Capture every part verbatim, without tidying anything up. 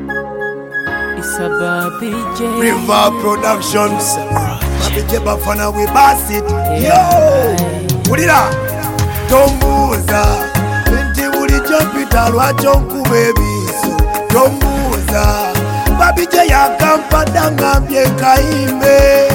It's a Bobby J. River Productions. Bobby J Bafana we bass it. Yo! Ulira! Tombuza. Nti bulijjo mpita lwaki onkuba ebiso. Tombuza. Bobby J yakampada ngambye nkayimbe.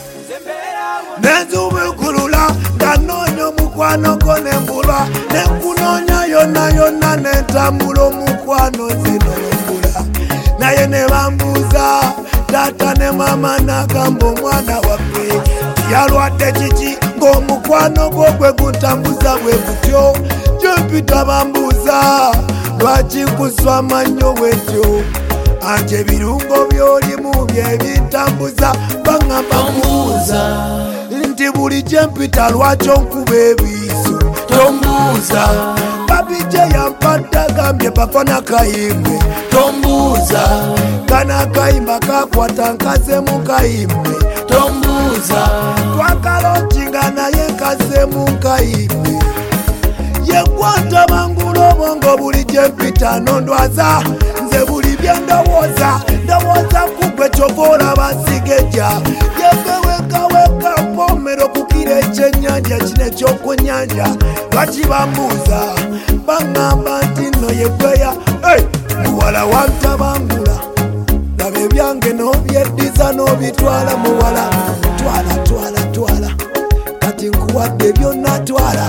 Nenzubukulula nganoonya omukwano gwo nembulwa. Nenkunoonya yonna yonna nentambula omukwano zino mbula. Naye ne bambuuza taata ne maama n'agamba omwana waffe yalwadde kiki ng'omukwano gwo gwe guntambuza bwe gutyo. Gye mpita bambuuza lwaki kuswa amannyo bwetyo anti ebirungo by'olimu bye bintambuza baŋŋamba mbuuza nti buli gye mpita lwaki onkuba ebiso tombuuza. Bobby J yampadde agambye Bafana kayimbe tombuuza. Kana kayimba kakwata nkazemu kayimbe tombuuza. Twakalotinga naye nkazemu kayimbe yekwata bangula obwongo buli gye mpita nondwaza nze buli bye ndowooza ndowooza kugwe kyova olaba nsigeja yegewekaweka mpomero kukira ekyennyanja kino ekyokunnyanja lwaki bambuuza baŋŋamba nti nno yegweya muwala wantabangula laba ebyange n'obyeddiza n'obitwala muwala twala twala twala kati nkuwadde byonna twala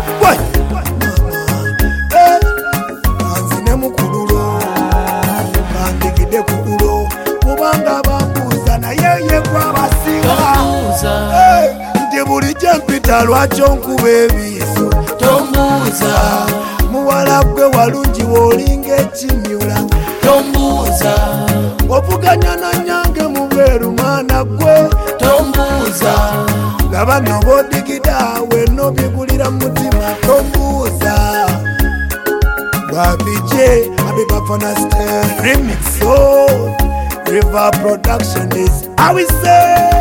anzine mukululo kandigidde kululo kubanga bambuuza naye yegwabasinga nti buli gye mpita lwaki onkuba ebiso tombuuza. Muwala gwe walungi w'olinga ekimyula tombuuza. Ovuganya na nyange mu bweru mwana gwe tombuuza. Laba n'obodigida wenno bigulira mutima tombuuza. Bobby J, Happy Bafana Style Remix. Oh, River Production is how we say.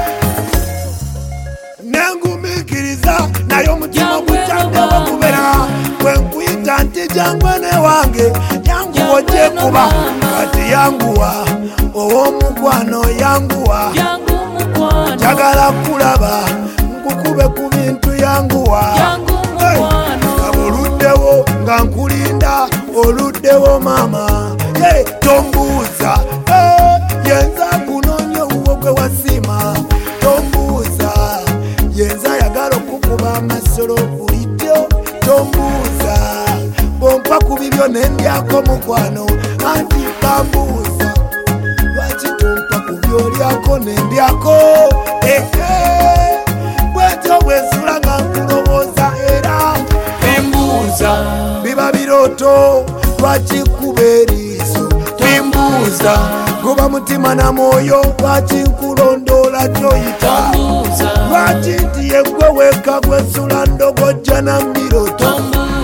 Nengumikiriza nayo mutima gutande bakubera kwenkuyita nti jangwane wange yanguwa gyekuba kati yanguwa ow'omukwano yanguwa njagala kulaba nkukube ku bintu yanguwa nga oluddewo nga nkulinda oluddewo maama tombuuza yenza kunoonya owuwo gwe wasima tombuuza yenza yagala okukuba amasolo bulijjo tombuuza bompa ku bibyo nendyako mukwano anti bambuuza lwaki tompa ku byolyako nendyako bwetyo bwensula nga nkulowooza era bimbuuza biba birooto lwaki kuba eriiso bimbuuza guba mutima na mwoyo lwaki nkulondoola kyoyita lwaki nti yeggwe weka gwensula ndogojja na mbiroto